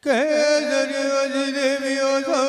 कहे जरियो देवियो सो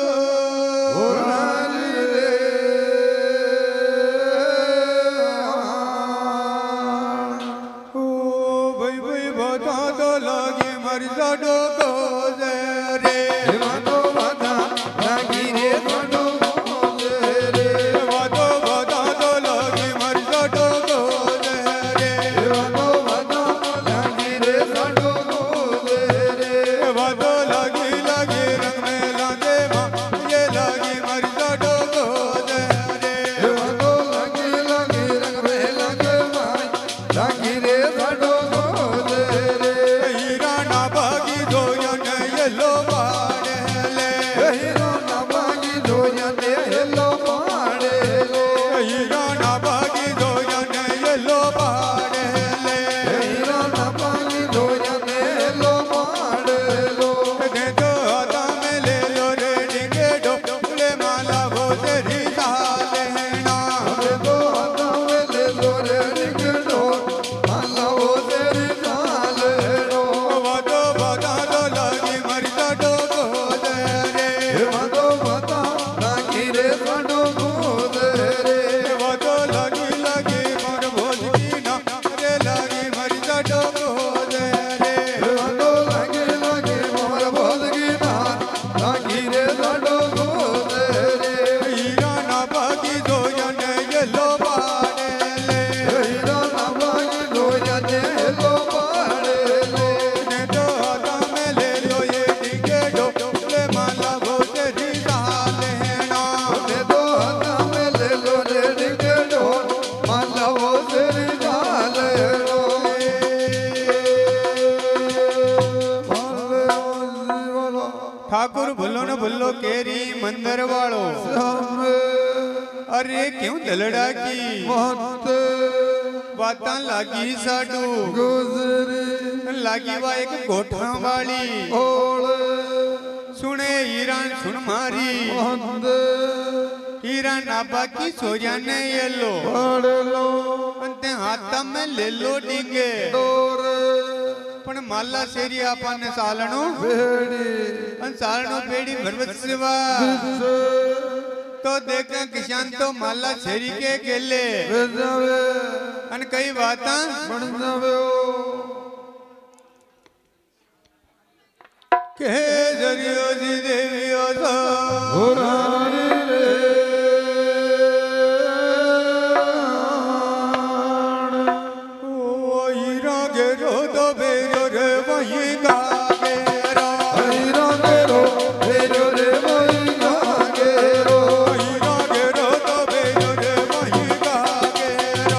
भाई भाई बता तो लगी मर जाडो को रे तो बता लगी रे बड़ो रे वादो बता तो लगी मर जाडो को रे तो बता लगी रे बड़ो रे वादो लगी लगी रंग में लादे माँ ये लगी मर जाडो को रे तो लगी लगी रंग में लगे माई लगी रे बड़ो रे हीरा ना बागी दो ने ये लो बाड़े ले हीरो ना बागी दो जने हेलो पाड़े लो हीरा ना बागी दो ने ये लो बाड़े ले हीरो ना बागी दो जने हेलो पाड़े लो दे दो हाथा में ले लो रे डिंगे डोले माला वो तेरी साले ना दो हाथों में ले लो रे निकलो माला वो तेरी डाल रो वादो बता दो लगी मर जाडो को रे वादो बता लगी रे बड़ो रे वादो लगी लगी मर भोज की ना रे लगी मर जाडो को रे वादो लगी लगी मोर बोल की नान लगी रे बड़ो रे हीरा ना बागी दो ने ये लो बाड़े ले हीरो ना बागी दो जने हेलो पाड़े लो ने दो हाथा में ले लो ये डिंगे डोले माला वो तेरी साले ना दे दो हाथों में ले लो रे निकलो माला वो तेरी डाल रो ठाकुर भुल्लो न भुल्लो केरी मंदिर वालो अरे क्यों दलड़ा की बातां लागी साडू लागी वा एक गोठा वाली सुने हीरान सुन मारी हीरा नाबा की सो जाने ये लो अंते हाथा में ले लो डिंगे पण माला सेरी आपने सालनो सालनो पेड़ी भरवत सेवा तो देखा किसान तो माला सेरी के गेले अन कई बाता के जरियो जी देवियो सो ओ हीरा गेरो दो बेरो रे वही गा गेरा हीरा गेरो दो बेरो रे वही गा गेरा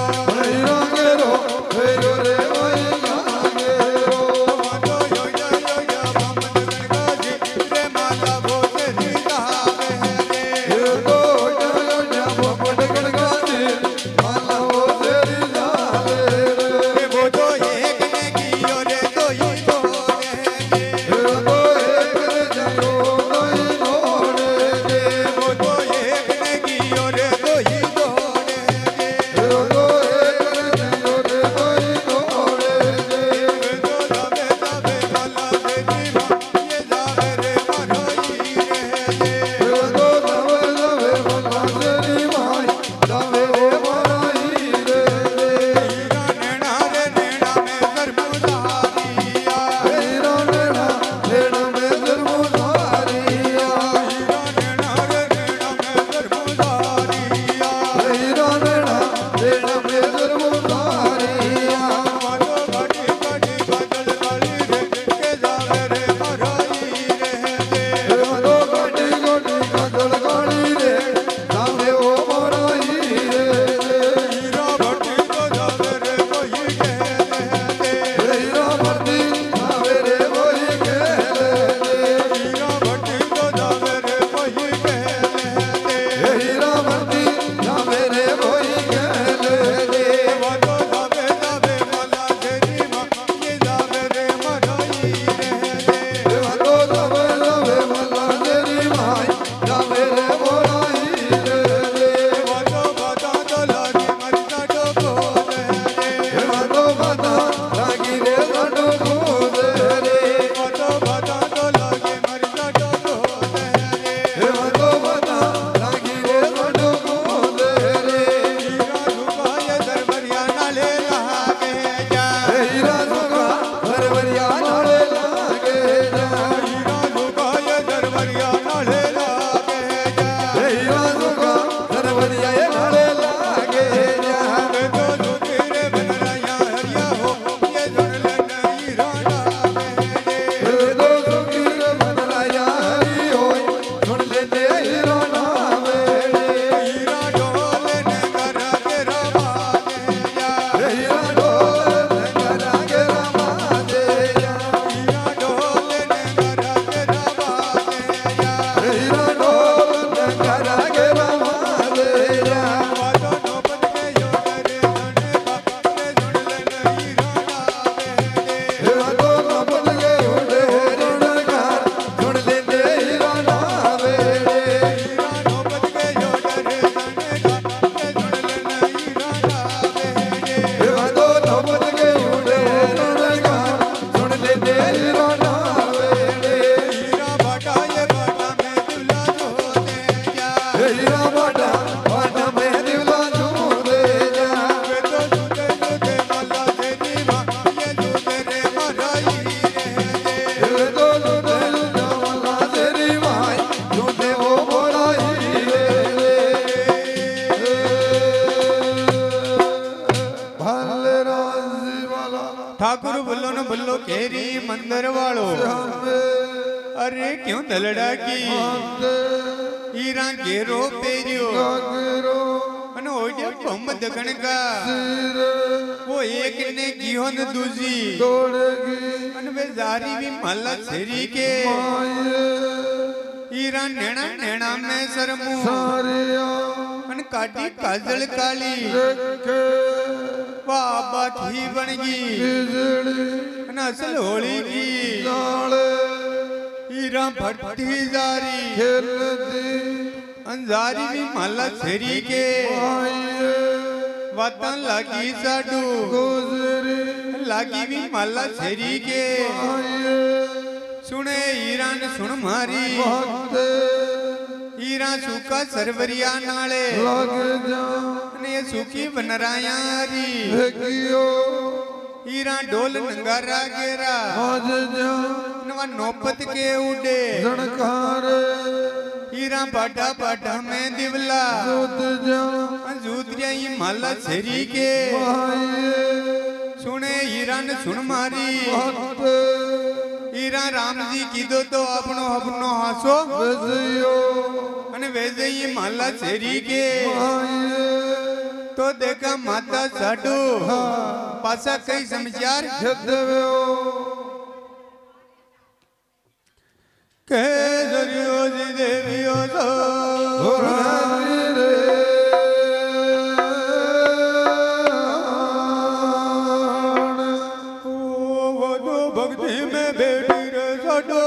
वादो यो या बम गणगा जी रे मंदिर वालों अरे क्यों दलड़ा की हीरा घेरो पेरियो अन ओडिया बम दगन का वो एक ने गियो न दूजी अन वे जारी भी माला सेरी के हीरा नैना नैना में सरमू अन काटी काजल काली वाह बाकी बनगी अन असल होली की हीरा भट्टी जारी अंजारी भी माला सेरी के वतन लगी साडू लगी भी माला सेरी के सुने हीरा ने सुन मारी हीरा सूखा सरवरिया नाले ने सूखी बनरायारी हीरा डोल नंगारा गेरा नवा नौपत के उड़े हीरा बाटा बाटा में दिवला जूतिया ही माला सेरी के सुने हीरा ने सुन मारी हीरा राम जी कीधो तो अपनो अपनो हासो अने वैसे ही माला सेरी के तो देखा माता साडू पासा कई समझार कह जरियो जी देवियो तो वो तो भक्ति में बेटी रे साडो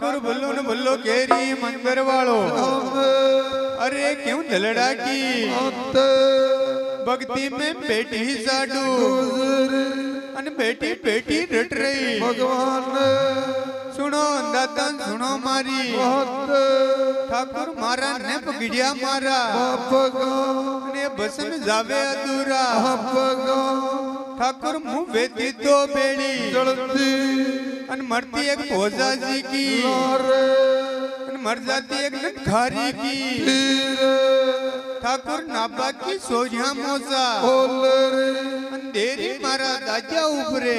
ठाकुर भल्लो न भल्लो केरी मंदिर वालो अरे क्यों दलड़ा की भक्ति में बेटी साडू अन बेटी बेटी रट रही भगवान सुनो दातन सुनो मारी ठाकुर मारा ने पकड़िया मारा ने बसन जावे अधूरा ठाकुर मुंह वेती तो बेड़ी जलती अन मरती एक भोजा जी की अन मर जाती एक नटखारी की ठाकुर नाबा की सोझा मोसा अंधेरी मारा दाजा ऊपरे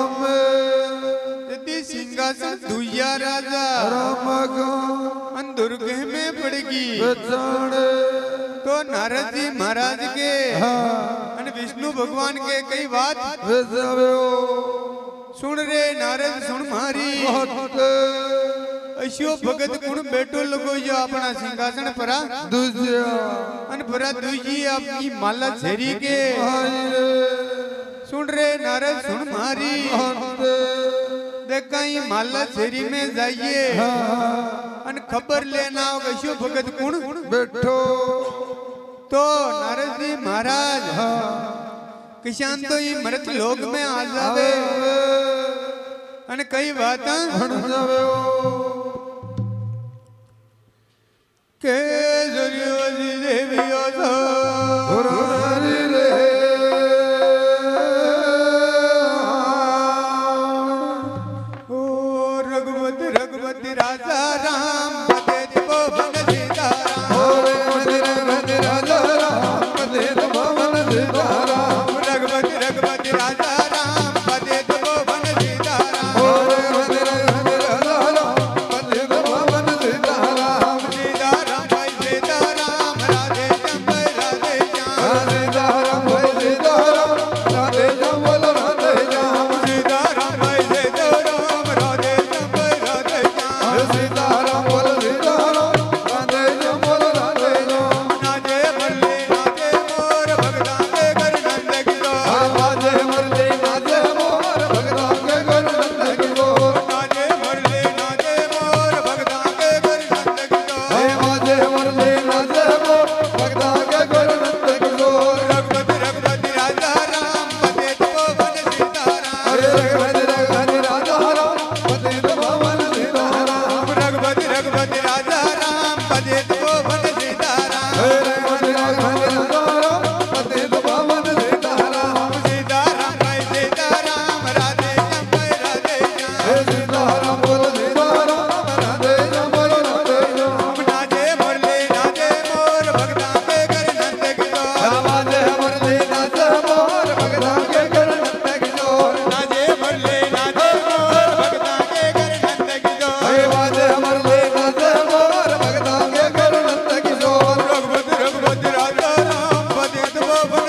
यदि सिंहासन दुया राजा अन दुर्गे में पड़गी तो नारद जी महाराज के अन विष्णु भगवान के कई बात सुन रे नारद सुन मारी अशो भगत कुण बेटो लगो जो अपना सिंहासन परा दूजिया अन परा दूजी आपकी माला झेरी के सुन रे नारद सुन मारी देखा ये माला झेरी में जाइए अन खबर लेना होगा अशो भगत कुण बैठो तो नारद जी महाराज किसान तो ये मृत लोक में आ जावे अन कई बात के देवियों रघुपति रघुपति राजा राम पते देवो बन सीताराम रघुपति रघुपति राजा राम पते देवो बन सीताराम सीताराम भाई सीताराम राधे श्याम भाई राधे श्याम सीताराम भाई सीताराम राधे श्याम भाई राधे श्याम नाचे मरले नाचे मोर भगता के घर नंद की नाचे मरले नाचे मोर भगता के घर नंद की रघुपति रघुपति राजा राम पते देवो बन सीताराम रघुपति रघुपति राजा राम पते देवो बन सीताराम सीताराम भाई सीताराम राधे श्याम भाई राधे श्याम नाचे मरले नाचे मोर भगता के घर नंद की नाचे मरले नाचे मोर भगता के घर नंद की रघुपति रघुपति राजा राम पते देवो बन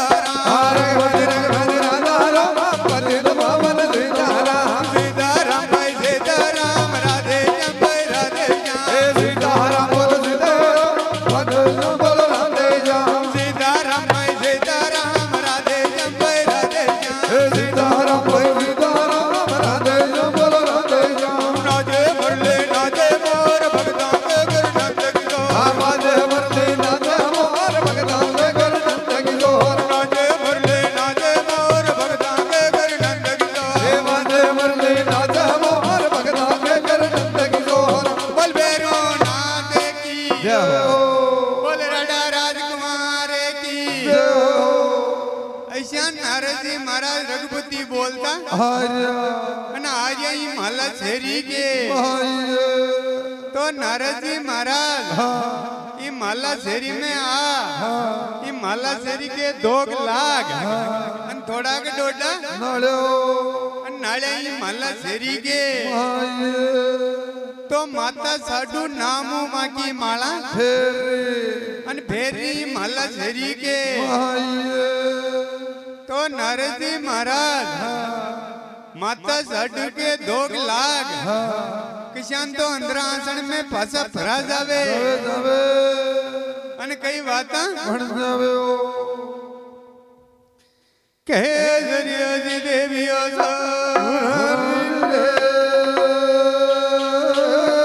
सीताराम सीताराम भाई सीताराम राधे श्याम भाई राधे श्याम सीताराम भाई सीताराम राधे श्याम भाई राधे श्याम नाचे मरले नाचे मोर भगता के घर नंद की नाचे मरले नाचे मोर भगता के घर नंद की बोल भैरो नाथ की बोल राजा राजकुमार की ऐसा नारद जी महाराज रघुपति बोलता ना आज ही माला छेरी के तो नारद जी महाराज ये माला शेरी में ये माला शेरी के 2 लाख अन थोड़ा के डोडा नाले ये माला शेरी के तो माता साडू नामू माँ की माला अन फेरी माला शेरी के तो नारद जी महाराज माता साडू के 2 लाख किसान तो अंदर आसन में फसा फरा जावे अन कई बाता कहे जरिया जी देवियों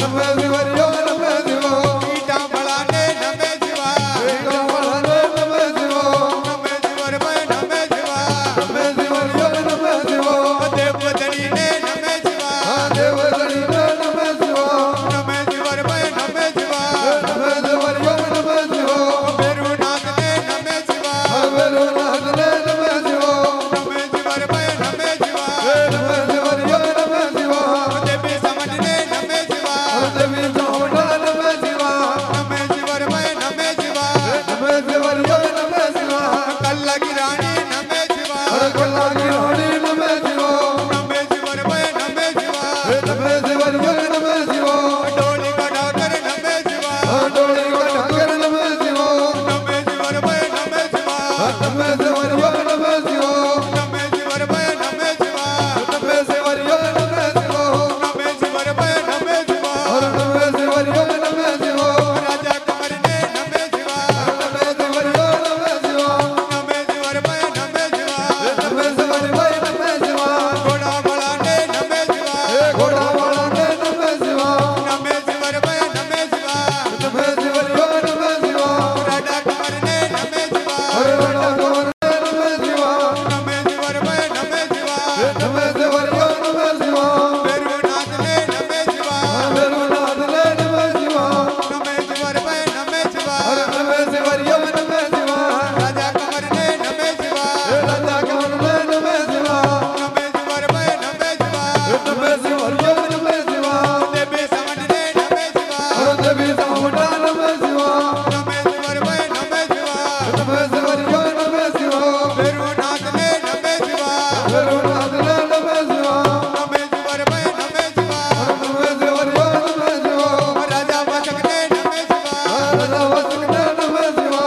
नमे शिवरियो नमे शिवो ईटा बड़ाने नमे शिवा ईटा बड़ाने नमे शिवो नमे शिवर में नमे शिवा नमे शिवरियो नमे शिवो देव बदड़ी ने नमे शिवा देवदड़ी ने नमे शिवो नमे शिवर में नमे शिवा नमे शिवरियो नमे शिवो बेरुनाथ ने नमे शिवा बेरुनाथ ने नमे शिवो नमे शिवर में नमे शिवा नमे शिवरियो नमे शिवो देवी समझ ने नमे शिवा देवी चामुंडा नमे शिवा नमे शिवर में नमे शिवा नमे शिवरियो नमे शिवा कल्ला की रानी नमे शिवा कल्ला की रानी नमे शिवो नमे शिवर में नमे शिवा नमे शिवरियो नमे शिवो डोली का ढाकर नमे शिवा डोली को ठाकर नमे शिवो नमे शिवर में नमे शिवा नमे शिवरियो नमे शिवो नमे शिवर में नमे शिवा नमे शिवरियो नमे शिवो नमे शिवर में नमे शिवा नमे शिवरियो नमे शिवो राजा कमर ने नमे शिवा नमे शिवरियो नमे शिवो नमे शिवर में नमे शिवा नमे शिवरियो नमे शिवो घोड़ा बड़ा ने नमे शिवा घोड़ा वाला ने नमे शिवो नमे शिवर में नमे शिवा नमे शिवरियो नमे शिवो राजा कमर ने नमे शिवा राणा कमर ने नमे शिवो नमे शिवर में नमे शिवा नमे शिवरियो नमे शिवो बेरुनाथ ने नमे शिवा बेरुनाथ ने नमे शिवो नमे शिवर में नमे शिवा नमे शिवरियो नमे शिवो राजा कमर ने नमे शिवा राजा कमर ने नमे शिवो नमे शिवर में नमे शिवा नमे शिवरियो नमे शिवो देवी समझ ने नमे शिवा देवी चामुंडा नमे शिवो नमे शिवर में नमे शिवा नमे शिवरियो नमे शिवो बेरुनाथ ने नमे शिवा बेरुनाथ ने नमे शिवो नमे शिवर में नमे शिवा नमे शिवरियो नमे शिवो राजा वसक ने नमे शिवा राजा वसुक ने नमे शिवो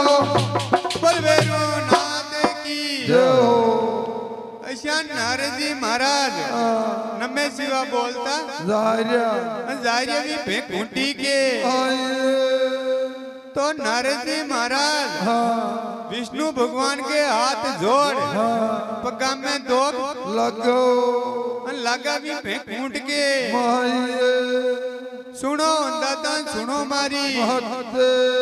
बोल बेरुनाथ की जय हो ऐसा नारद जी महाराज नमे शिवा बोलता जारिया जारिया भी फेंकूटी के आए तो नारद जी महाराज हाँ विष्णु भगवान के हाथ जोड़ पगा में दो लगो लगा भी फेंकूट के माये सुनो दादा सुनो मारी महत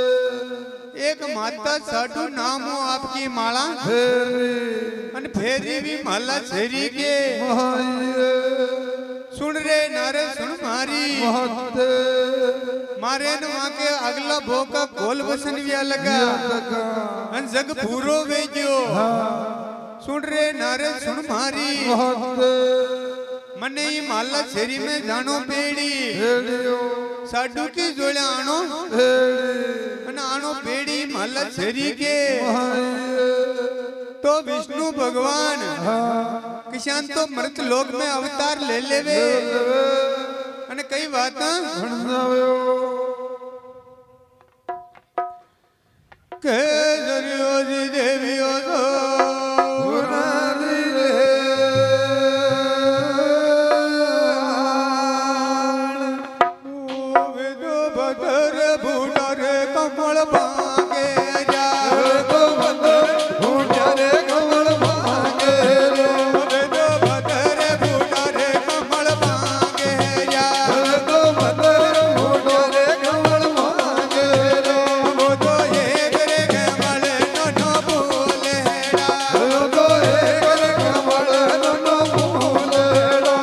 एक माता साधु नाम हो आपकी माला फेरी अन फेरी भी माला छेरी के माये सुन रे नारे सुन मारी महत मारे न वहाँ के अगला भोका गोल बसन भी लगा अन जग पूरो वेजो सुन रे नारे सुन मारी महत मने ही माला छेरी में जानो पेड़ी हेडियो साधु की जोड़ा आनो हेडी अन आनो पेड़ी माला छेरी के माये तो विष्णु भगवान किसान तो मृत लोक में अवतार ले लेवे अने कई बात के दरियो जी देवियो तो विदो बदर बूढ़ा रे कमल बागे जा विदो बदर बूढ़ा रे कमल बागे जा वो तो ये करे कमल नो नो बोलेड़ा वो तो ये करे कमल नो नो बोलेड़ा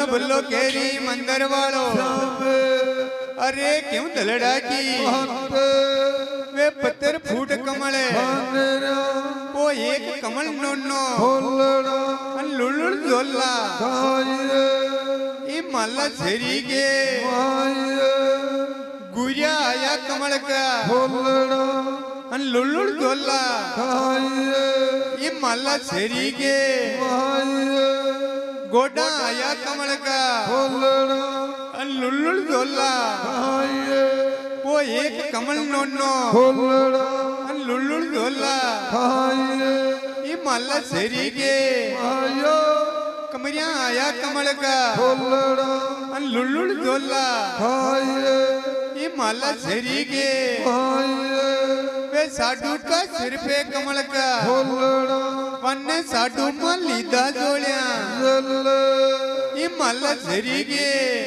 न भल्लो केरी मंदिर वालो अरे क्यों दलड़ा की वे पत्थर फूट कमले वो एक कमल नोनो लुलुल जोला ये माला झेरी के गुरिया आया कमल का लुलुल जोला ये माला झेरी के गोडा आया कमल का लुल्लुल जोला वो एक कमल नोनो लुल्लुल जोला ये माला सेरी के कमरिया आया कमल का लुल्लुल जोला ये माला सेरी के वे साधु का सिर पे कमल का वन्ने साधु में लीदा जोड़िया ये माला सेरी के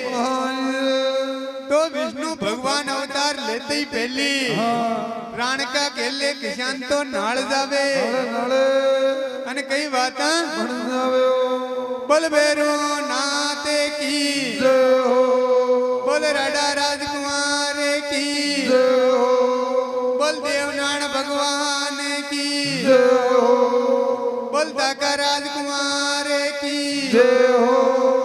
तो विष्णु भगवान अवतार लेते ही पहली प्राण का केले किसान तो नाल जावे अने कई बाता बोल बेरू नाते की बोल राडा राजकुमार की बोल देवनारायण भगवान की बोल दाका राजकुमार की